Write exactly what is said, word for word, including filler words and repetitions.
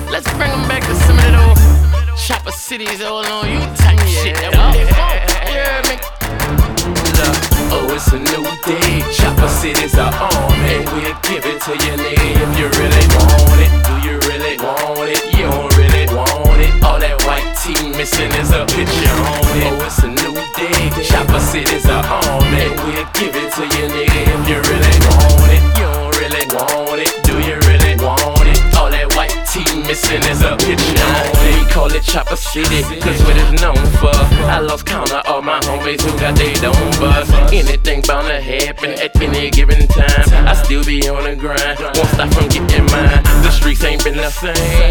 Let's bring them back to some of that old Chopper City's all on you type shit. That what they want. Yeah, man. Oh, it's a new day. Chopper Cities are on, and we'll give it to you, nigga. If you really want it, do you really want it? You don't really want it. All that white tee missing is a picture on it. Oh, it's a new day. Chopper Cities are on, and we'll give it to you, nigga. If you really want it, you don't really want it. Do you really want it? All that white tee missing is a picture on it. We call it Chopper City, cause what it's known for. I lost count of all my homies who got they own buzz. Anything bound to happen at any given time. I still be on the grind, won't stop from getting mine. The streets ain't been the same